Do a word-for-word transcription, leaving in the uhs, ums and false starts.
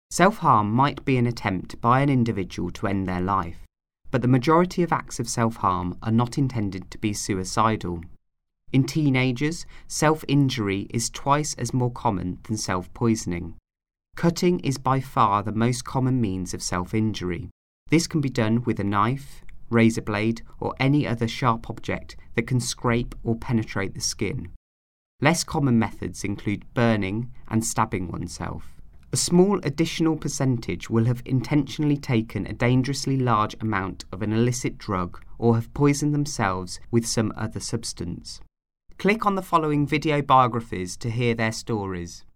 Self-harm might be an attempt by an individual to end their life, but the majority of acts of self-harm are not intended to be suicidal. In teenagers, self-injury is twice as more common than self-poisoning. Cutting is by far the most common means of self-injury. This can be done with a knife, razor blade, or any other sharp object that can scrape or penetrate the skin. Less common methods include burning and stabbing oneself. A small additional percentage will have intentionally taken a dangerously large amount of an illicit drug or have poisoned themselves with some other substance. Click on the following video biographies to hear their stories.